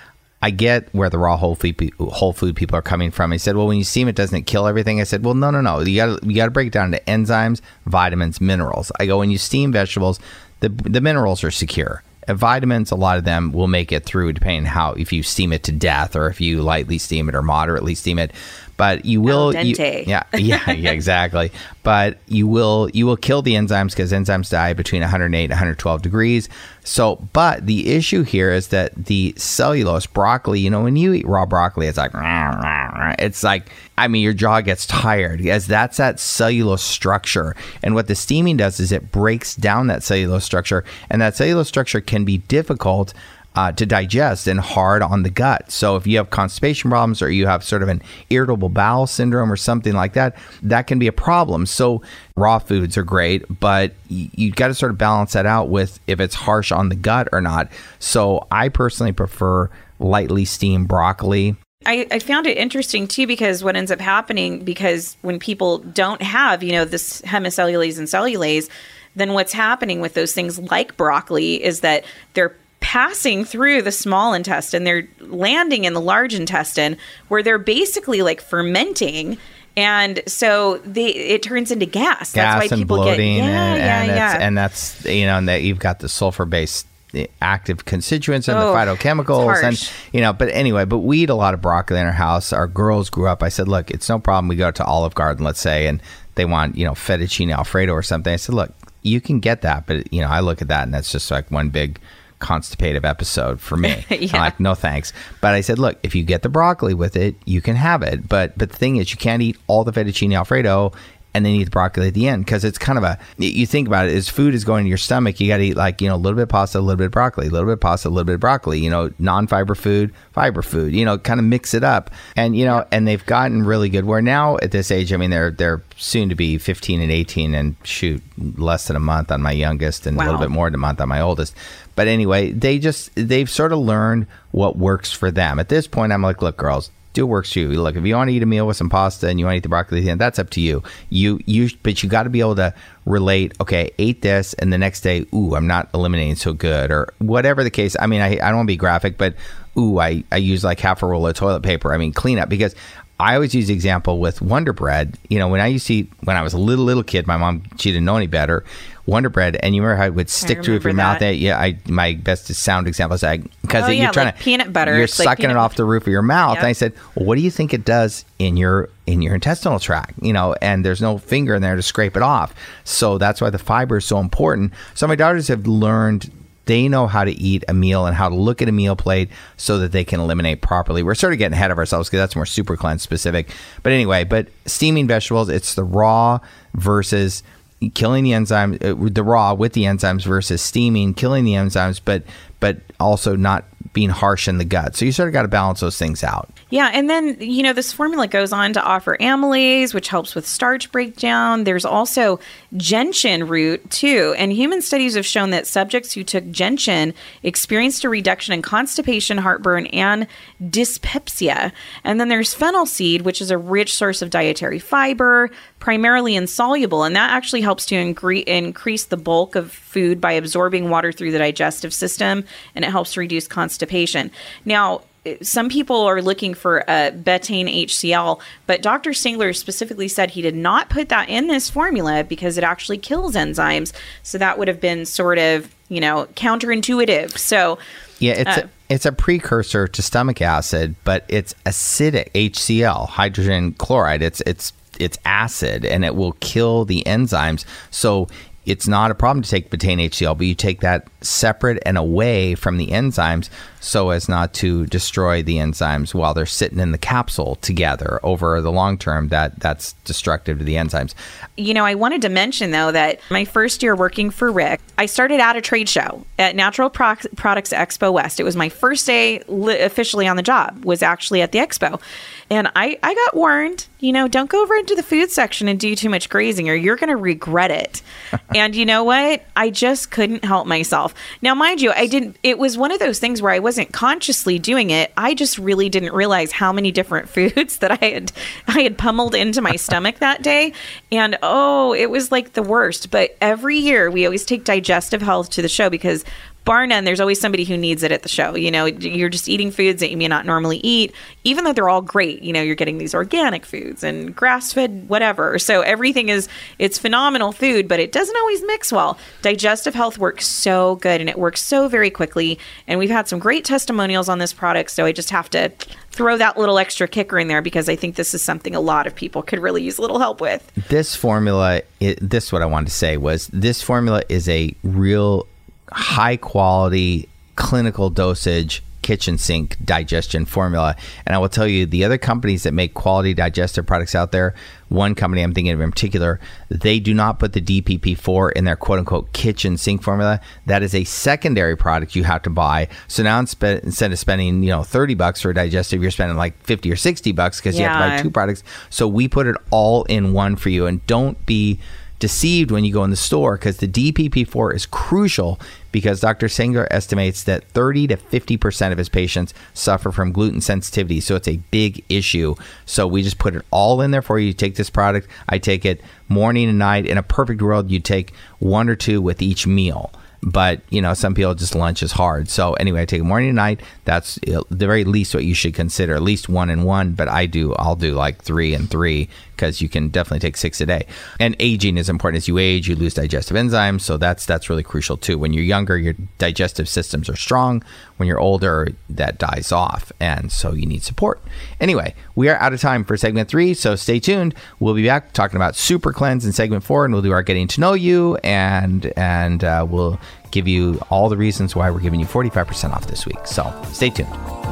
I get where the raw whole food, pe- whole food people are coming from. He said, well, when you steam it, doesn't it kill everything? I said, well, no, no, no. You got you got to break it down to enzymes, vitamins, minerals. I go, when you steam vegetables, the the minerals are secure. Uh, vitamins, a lot of them will make it through depending how, if you steam it to death or if you lightly steam it or moderately steam it. But you will, Al dente. You, yeah, yeah, yeah, exactly. But you will, you will kill the enzymes because enzymes die between one hundred eight and one hundred twelve degrees. So, but the issue here is that the cellulose broccoli, you know, when you eat raw broccoli, it's like, it's like, I mean, your jaw gets tired because that's that cellulose structure. And what the steaming does is it breaks down that cellulose structure, and that cellulose structure can be difficult Uh, to digest and hard on the gut. So if you have constipation problems or you have sort of an irritable bowel syndrome or something like that, that can be a problem. So raw foods are great, but y- you got to sort of balance that out with if it's harsh on the gut or not. So I personally prefer lightly steamed broccoli. I, I found it interesting too, because what ends up happening, because when people don't have, you know, this hemicellulase and cellulase, then what's happening with those things like broccoli is that they're passing through the small intestine, they're landing in the large intestine where they're basically like fermenting. And so they, it turns into gas. Gas That's why and people bloating get, yeah, and, yeah, and, yeah. It's, and that's, you know, and that you've got the sulfur-based active constituents and Oh, the phytochemicals. it's And, harsh. you know, but anyway, but we eat a lot of broccoli in our house. Our girls grew up. I said, look, it's no problem. We go to Olive Garden, let's say, and they want, you know, fettuccine Alfredo or something. I said, look, you can get that. But, you know, I look at that and that's just like one big constipative episode for me. Yeah. I'm like, no thanks. But I said, look, if you get the broccoli with it, you can have it. But but the thing is, you can't eat all the fettuccine Alfredo and then eat the broccoli at the end, because it's kind of a, you think about it, as food is going to your stomach, you got to eat like, you know, a little bit of pasta, a little bit of broccoli, a little bit of pasta, a little bit of broccoli, you know, non-fiber food, fiber food, you know, kind of mix it up. And, you know, and they've gotten really good. Where now at this age, I mean, they're, they're soon to be fifteen and eighteen and shoot, less than a month on my youngest and Wow. a little bit more than a month on my oldest. But anyway, they just, they've sort of learned what works for them. At this point, I'm like, look, girls, do what works for you. Look, if you want to eat a meal with some pasta and you want to eat the broccoli at the end, that's up to you. You, you, but you got to be able to relate, okay, ate this, and the next day, ooh, I'm not eliminating so good, or whatever the case. I mean, I, I don't want to be graphic, but ooh, I, I use like half a roll of toilet paper. I mean, clean up, because I always use the example with Wonder Bread. You know, when I used to eat, when I was a little, little kid, my mom, she didn't know any better, Wonder Bread, and you remember how it would stick to it with your mouth? that. Yeah, I, my best sound example is like, because Oh, yeah, you're trying like to, peanut butter. you're It's like sucking peanut it off the roof of your mouth. Yep. And I said, well, what do you think it does in your, in your intestinal tract? You know, and there's no finger in there to scrape it off. So that's why the fiber is so important. So my daughters have learned, they know how to eat a meal and how to look at a meal plate so that they can eliminate properly. We're sort of getting ahead of ourselves because that's more Super Cleanse specific. But anyway, but steaming vegetables, it's the raw versus killing the enzyme, uh, the raw with the enzymes versus steaming, killing the enzymes, but but also not being harsh in the gut. So you sort of got to balance those things out. Yeah, and then, you know, this formula goes on to offer amylase, which helps with starch breakdown. There's also gentian root, too. And human studies have shown that subjects who took gentian experienced a reduction in constipation, heartburn, and dyspepsia. And then there's fennel seed, which is a rich source of dietary fiber, primarily insoluble. And that actually helps to ingre- increase the bulk of food by absorbing water through the digestive system, and it helps to reduce constipation. Now, some people are looking for a betaine H C L, but Doctor Singler specifically said he did not put that in this formula because it actually kills enzymes. So that would have been sort of, you know, counterintuitive. So yeah, it's uh, a, it's a precursor to stomach acid, but it's acidic H C L, hydrogen chloride. It's it's it's acid, and it will kill the enzymes. So it's not a problem to take betaine H C L, but you take that separate and away from the enzymes so as not to destroy the enzymes while they're sitting in the capsule together over the long term. That that's destructive to the enzymes. You know, I wanted to mention, though, that my first year working for Rick, I started at a trade show at Natural Pro- Products Expo West. It was my first day li- officially on the job, was actually at the expo. And I, I got warned, you know, don't go over into the food section and do too much grazing or you're going to regret it. And you know what? I just couldn't help myself. Now, mind you, I didn't, it was one of those things where I wasn't consciously doing it. I just really didn't realize how many different foods that I had, I had pummeled into my stomach that day. And oh, it was like the worst. But every year we always take digestive health to the show because bar none, there's always somebody who needs it at the show. You know, you're just eating foods that you may not normally eat, even though they're all great. You know, you're getting these organic foods and grass-fed whatever. So everything is, it's phenomenal food, but it doesn't always mix well. Digestive Health works so good, and it works so very quickly. And we've had some great testimonials on this product, so I just have to throw that little extra kicker in there because I think this is something a lot of people could really use a little help with. This formula, it, this what I wanted to say was this formula is a real high quality clinical dosage kitchen sink digestion formula. And I will tell you, the other companies that make quality digestive products out there, one company I'm thinking of in particular, they do not put the D P P four in their quote unquote kitchen sink formula. That is a secondary product you have to buy. So now instead of spending, you know, thirty bucks for a digestive, you're spending like fifty or sixty bucks because yeah. you have to buy two products. So we put it all in one for you. And don't be deceived when you go in the store, because the D P P four is crucial, because Doctor Sengler estimates that thirty to fifty percent of his patients suffer from gluten sensitivity. So it's a big issue. So we just put it all in there for you. You take this product. I take it morning and night. In a perfect world, you take one or two with each meal. But, you know, some people just lunch is hard. So anyway, I take it morning and night. That's the very least what you should consider, at least one and one. But I do, I'll do like three and three, because you can definitely take six a day. And aging is important. As you age, you lose digestive enzymes. So that's that's really crucial too. When you're younger, your digestive systems are strong. When you're older, that dies off. And so you need support. Anyway, we are out of time for segment three. So stay tuned. We'll be back talking about Super Cleanse in segment four, and we'll do our getting to know you, and and uh, we'll give you all the reasons why we're giving you forty-five percent off this week. So stay tuned.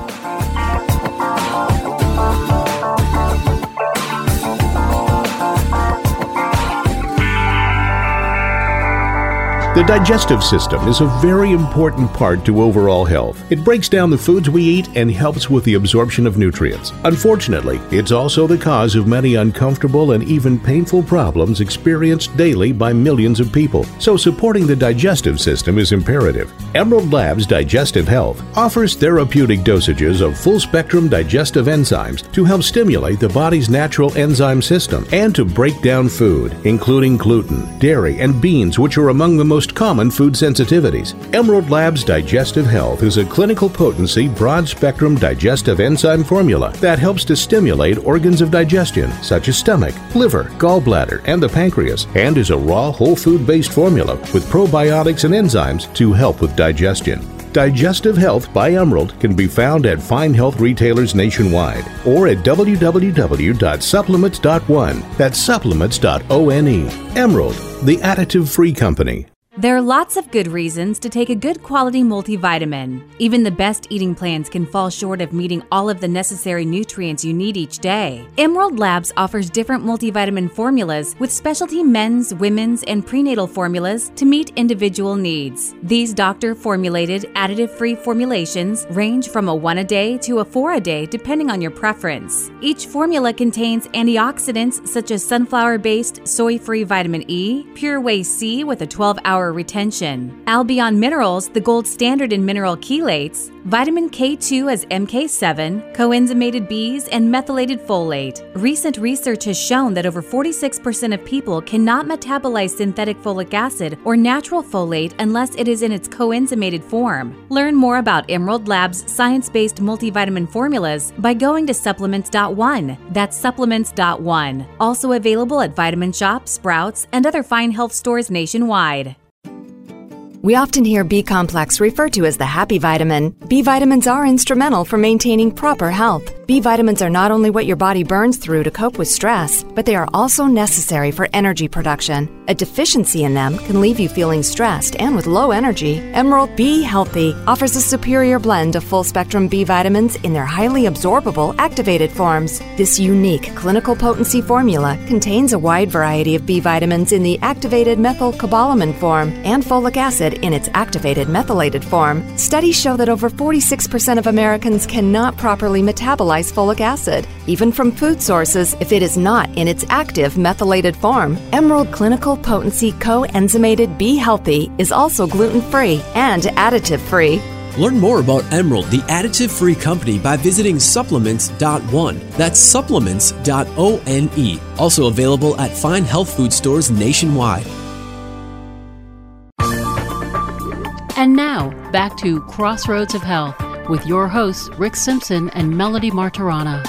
The digestive system is a very important part to overall health. It breaks down the foods we eat and helps with the absorption of nutrients. Unfortunately, it's also the cause of many uncomfortable and even painful problems experienced daily by millions of people. So supporting the digestive system is imperative. Emerald Labs Digestive Health offers therapeutic dosages of full-spectrum digestive enzymes to help stimulate the body's natural enzyme system and to break down food, including gluten, dairy, and beans, which are among the most common food sensitivities. Emerald Labs Digestive Health is a clinical potency, broad-spectrum digestive enzyme formula that helps to stimulate organs of digestion, such as stomach, liver, gallbladder, and the pancreas, and is a raw, whole food-based formula with probiotics and enzymes to help with digestion. Digestive Health by Emerald can be found at fine health retailers nationwide or at w w w dot supplements dot one. That's supplements dot one. Emerald, the additive-free company. There are lots of good reasons to take a good quality multivitamin. Even the best eating plans can fall short of meeting all of the necessary nutrients you need each day. Emerald Labs offers different multivitamin formulas with specialty men's, women's, and prenatal formulas to meet individual needs. These doctor-formulated, additive-free formulations range from a one a day to a four a day depending on your preference. Each formula contains antioxidants such as sunflower-based soy-free vitamin E, Pure Whey C with a twelve hour retention, Albion Minerals, the gold standard in mineral chelates, vitamin K two as M K seven, coenzymated Bs, and methylated folate. Recent research has shown that over forty-six percent of people cannot metabolize synthetic folic acid or natural folate unless it is in its coenzymated form. Learn more about Emerald Labs' science-based multivitamin formulas by going to supplements dot one. That's supplements dot one. Also available at Vitamin Shop, Sprouts, and other fine health stores nationwide. We often hear B-complex referred to as the happy vitamin. B vitamins are instrumental for maintaining proper health. B vitamins are not only what your body burns through to cope with stress, but they are also necessary for energy production. A deficiency in them can leave you feeling stressed and with low energy. Emerald B Healthy offers a superior blend of full-spectrum B vitamins in their highly absorbable activated forms. This unique clinical potency formula contains a wide variety of B vitamins in the activated methylcobalamin form and folic acid in its activated methylated form. Studies show that over forty-six percent of Americans cannot properly metabolize folic acid, even from food sources, if it is not in its active methylated form. Emerald Clinical Potency Coenzymated B Healthy is also gluten-free and additive-free. Learn more about Emerald, the additive-free company, by visiting supplements dot one. That's supplements dot one. Also available at fine health food stores nationwide. And now, back to Crossroads of Health with your hosts, Rick Simpson and Melody Martirana.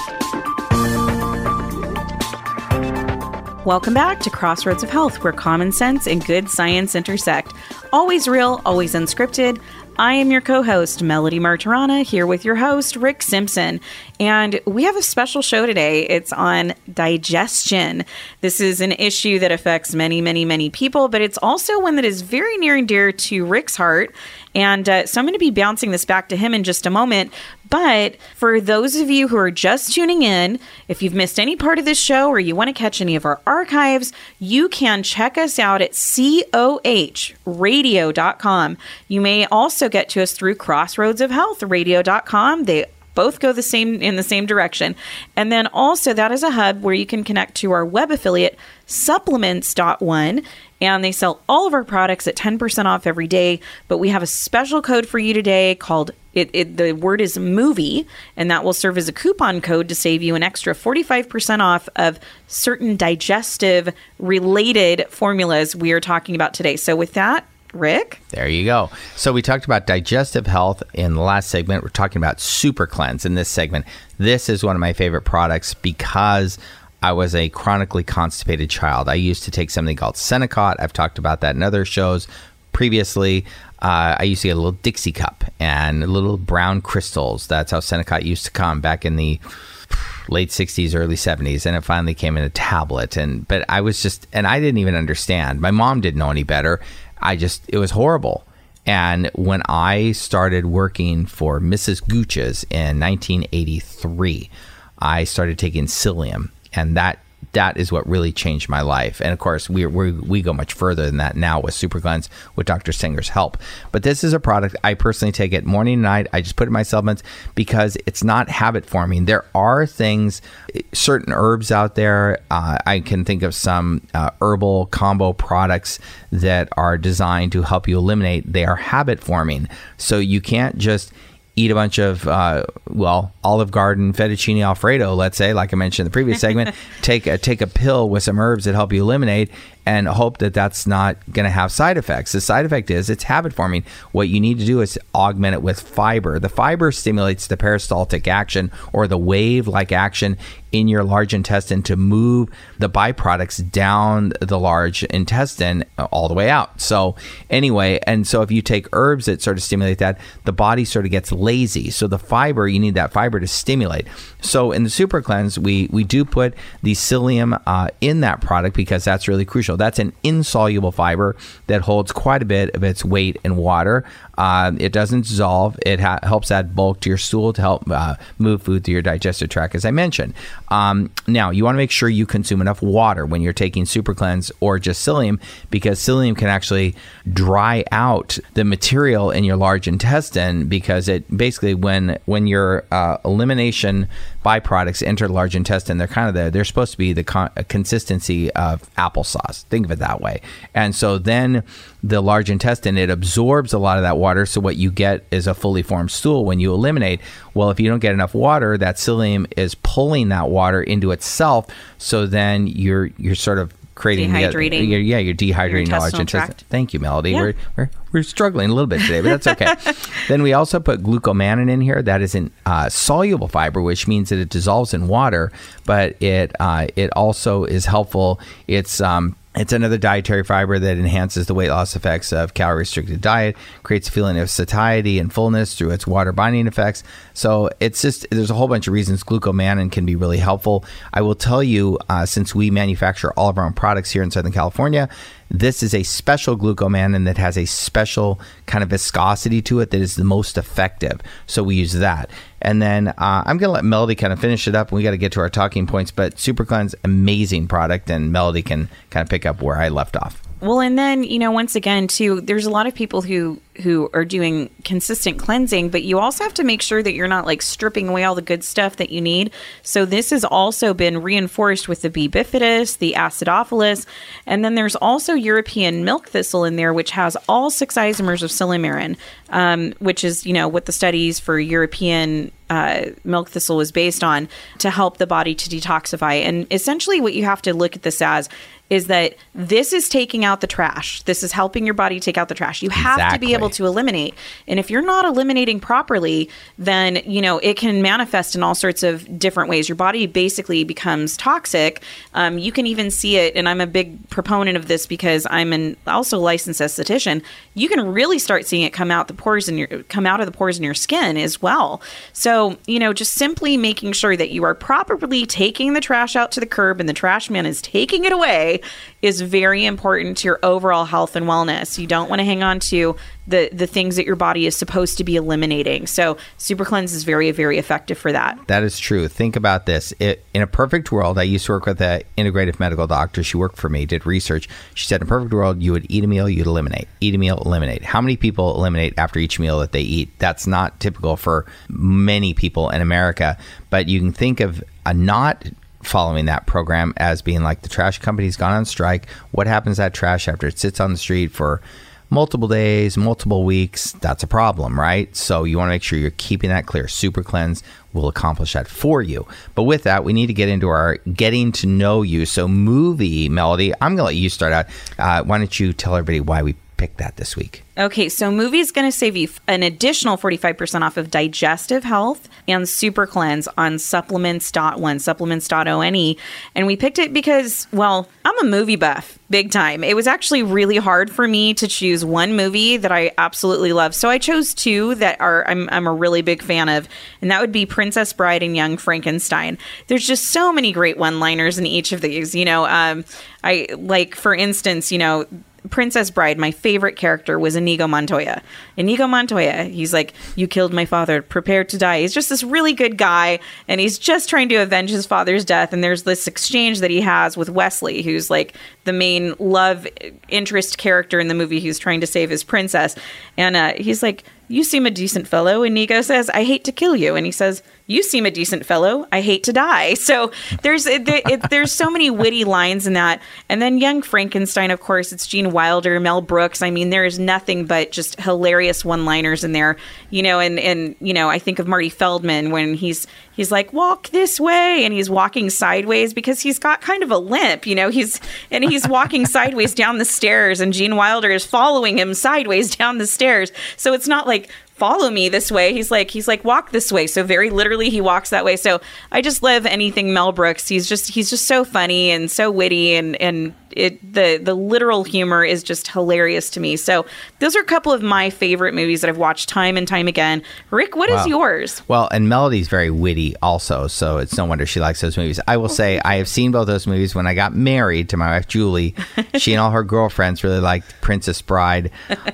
Welcome back to Crossroads of Health, where common sense and good science intersect. Always real, always unscripted. I am your co-host, Melody Martirana, here with your host, Rick Simpson. And we have a special show today. It's on digestion. This is an issue that affects many, many, many people, but it's also one that is very near and dear to Rick's heart. And uh, so I'm going to be bouncing this back to him in just a moment. But for those of you who are just tuning in, if you've missed any part of this show or you want to catch any of our archives, you can check us out at C O H radio dot com. You may also get to us through crossroads of health radio dot com. They both go the same in the same direction. And then also that is a hub where you can connect to our web affiliate, supplements dot one. And they sell all of our products at ten percent off every day. But we have a special code for you today called, it, it, the word is MOVIE, and that will serve as a coupon code to save you an extra forty-five percent off of certain digestive related formulas we are talking about today. So with that, Rick? There you go. So we talked about digestive health in the last segment. We're talking about Super Cleanse in this segment. This is one of my favorite products because I was a chronically constipated child. I used to take something called Senokot. I've talked about that in other shows previously. Uh, I used to get a little Dixie cup and little brown crystals. That's how Senokot used to come back in the late sixties, early seventies. And it finally came in a tablet. And but I was just, and I didn't even understand. My mom didn't know any better. I just, it was horrible. And when I started working for Missus Gooch's in nineteen eighty-three, I started taking psyllium. And that that is what really changed my life. And of course, we we we go much further than that now with Super Cleanse with Doctor Singer's help. But this is a product I personally take it morning and night. I just put it in my supplements because it's not habit forming. There are things, certain herbs out there. Uh, I can think of some uh, herbal combo products that are designed to help you eliminate. They are habit forming. So you can't just eat a bunch of, uh, well, Olive Garden fettuccine Alfredo, let's say, like I mentioned in the previous segment, take a, take a pill with some herbs that help you eliminate and hope that that's not going to have side effects. The side effect is it's habit forming. What you need to do is augment it with fiber. The fiber stimulates the peristaltic action or the wave-like action in your large intestine to move the byproducts down the large intestine all the way out. So anyway, and so if you take herbs that sort of stimulate that, the body sort of gets lazy. So the fiber, you need that fiber to stimulate. So in the Super Cleanse, we, we do put the psyllium uh, in that product because that's really crucial. That's an insoluble fiber that holds quite a bit of its weight in water. Uh, it doesn't dissolve. It ha- helps add bulk to your stool to help uh, move food through your digestive tract, as I mentioned. Um, now, you want to make sure you consume enough water when you're taking Super Cleanse or just psyllium, because psyllium can actually dry out the material in your large intestine, because it basically, when when your uh, elimination byproducts enter the large intestine, they're kind of the, they're supposed to be the con- consistency of applesauce. Think of it that way. And so then the large intestine, it absorbs a lot of that water. So what you get is a fully formed stool when you eliminate. Well, if you don't get enough water, that psyllium is pulling that water into itself. So then you're you're sort of creating dehydrating. The, you're, yeah, you're dehydrating the large intestine. Thank you, Melody. Yeah. We're, we're we're struggling a little bit today, but that's okay. Then we also put glucomannan in here. That is an uh, soluble fiber, which means that it dissolves in water, but it uh, it also is helpful. It's um It's another dietary fiber that enhances the weight loss effects of calorie-restricted diet, creates a feeling of satiety and fullness through its water-binding effects. So it's just, there's a whole bunch of reasons glucomannan can be really helpful. I will tell you, uh, since we manufacture all of our own products here in Southern California, this is a special glucomannan that has a special kind of viscosity to it that is the most effective. So we use that. And then uh, I'm going to let Melody kind of finish it up. We got to get to our talking points, but Super Cleanse, amazing product, and Melody can kind of pick up where I left off. Well, and then, you know, once again, too, there's a lot of people who who are doing consistent cleansing, but you also have to make sure that you're not like stripping away all the good stuff that you need. So this has also been reinforced with the B. bifidus, the acidophilus, and then there's also European milk thistle in there, which has all six isomers of silymarin, um, which is, you know, what the studies for European uh, milk thistle was based on, to help the body to detoxify. And essentially what you have to look at this as is that this is taking out the trash. This is helping your body take out the trash. You have exactly. to be able able to eliminate. And if you're not eliminating properly, then, you know, it can manifest in all sorts of different ways. Your body basically becomes toxic. Um, you can even see it, and I'm a big proponent of this because I'm an also licensed esthetician. You can really start seeing it come out the pores in your come out of the pores in your skin as well. So, you know, just simply making sure that you are properly taking the trash out to the curb and the trash man is taking it away is very important to your overall health and wellness. You don't want to hang on to the the things that your body is supposed to be eliminating. So Super Cleanse is very, very effective for that. That is true. Think about this. It, in a perfect world, I used to work with an integrative medical doctor. She worked for me, did research. She said in a perfect world, you would eat a meal, you'd eliminate. Eat a meal, eliminate. How many people eliminate after each meal that they eat? That's not typical for many people in America. But you can think of a not following that program as being like the trash company's gone on strike. What happens to that trash after it sits on the street for multiple days, multiple weeks? That's a problem, right? So you want to make sure you're keeping that clear. Super Cleanse will accomplish that for you. But with that, we need to get into our getting to know you. So movie, Melody, I'm going to let you start out. Uh, why don't you tell everybody why we picked that this week? Okay, so Movie is going to save you an additional forty-five percent off of Digestive Health and Super Cleanse on supplements dot one, supplements dot one. And we picked it because, well, I'm a movie buff, big time. It was actually really hard for me to choose one movie that I absolutely love. So I chose two that are I'm, I'm a really big fan of, and that would be Princess Bride and Young Frankenstein. There's just so many great one-liners in each of these. You know, um, I like, for instance, you know, Princess Bride, my favorite character was Inigo Montoya. Inigo Montoya, he's like, you killed my father, prepare to die. He's just this really good guy, and he's just trying to avenge his father's death. And there's this exchange that he has with Wesley, who's like the main love interest character in the movie who's trying to save his princess. And uh, he's like, you seem a decent fellow. And Inigo says, I hate to kill you. And he says, you seem a decent fellow. I hate to die. So there's it, it, there's so many witty lines in that. And then Young Frankenstein, of course, it's Gene Wilder, Mel Brooks. I mean, there is nothing but just hilarious one-liners in there. You know, and, and you know, I think of Marty Feldman when he's he's like, walk this way, and he's walking sideways because he's got kind of a limp. You know, he's and he's walking sideways down the stairs, and Gene Wilder is following him sideways down the stairs. So it's not like, follow me this way. He's like, he's like, walk this way. So very literally he walks that way. So I just love anything Mel Brooks. He's just, he's just so funny and so witty, and, and it, the, the literal humor is just hilarious to me. So those are a couple of my favorite movies that I've watched time and time again. Rick, what wow. is yours? Well, and Melody's very witty also, so it's no wonder she likes those movies. I will say I have seen both those movies. When I got married to my wife, Julie, she and all her girlfriends really liked Princess Bride.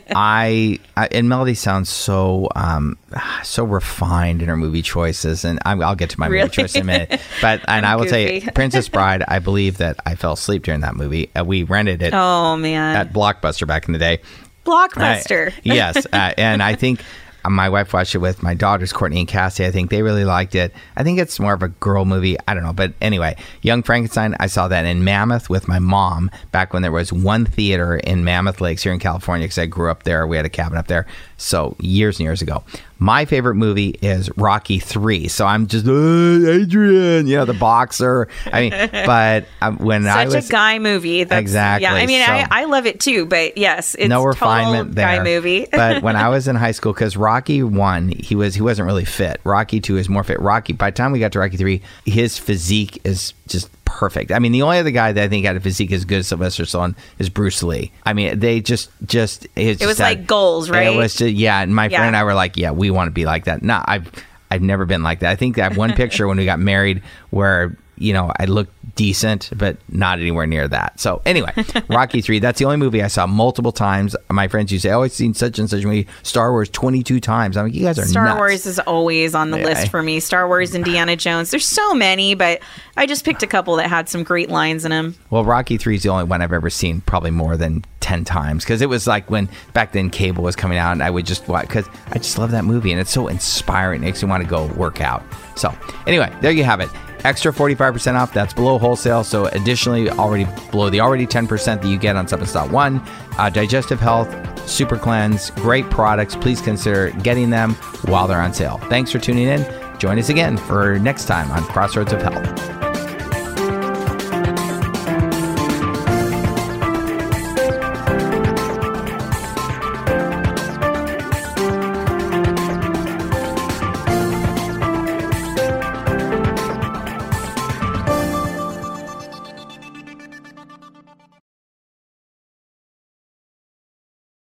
I, I and Melody sounds so um, so refined in her movie choices, and I'm, I'll get to my really? movie choice in a minute. But and I will goofy. say, Princess Bride, I believe that I fell asleep during that movie. Uh, we rented it. Oh man, at Blockbuster back in the day. Blockbuster. Uh, yes, uh, and I think my wife watched it with my daughters, Courtney and Cassie. I think they really liked it. I think it's more of a girl movie. I don't know. But anyway, Young Frankenstein, I saw that in Mammoth with my mom back when there was one theater in Mammoth Lakes here in California, because I grew up there. We had a cabin up there. So years and years ago. My favorite movie is Rocky three. So I'm just, uh, Adrian, you know, the boxer. I mean, but um, when Such I was... Such a guy movie. That's, exactly. Yeah, I mean, so, I, I love it too, but yes, it's no a refinement total there. guy movie. But when I was in high school, because Rocky one, he was he wasn't really fit. Rocky two is more fit. Rocky, by the time we got to Rocky three, his physique is just perfect. I mean, the only other guy that I think had a physique as good as Sylvester Stallone is Bruce Lee. I mean, they just, just... It was like goals, right? It was just, yeah, and my yeah. friend and I were like, yeah, we want to be like that. No, I've, I've never been like that. I think I have one picture when we got married where, you know, I looked decent, but not anywhere near that. So anyway, Rocky three, that's the only movie I saw multiple times. My friends used to say, oh, I've seen such and such a movie. Star Wars twenty-two times. I'm like, you guys are Star nuts. Wars is always on the yeah, list I, for me. Star Wars, Indiana Jones. There's so many, but I just picked a couple that had some great lines in them. Well, Rocky three is the only one I've ever seen probably more than ten times, because it was like when back then cable was coming out, and I would just watch, because I just love that movie, and it's so inspiring. It makes me want to go work out. So anyway, there you have it. Extra forty-five percent off. That's below wholesale. So additionally, already below the already ten percent that you get on supplements dot one. Uh, Digestive Health, Super Cleanse, great products. Please consider getting them while they're on sale. Thanks for tuning in. Join us again for next time on Crossroads of Health.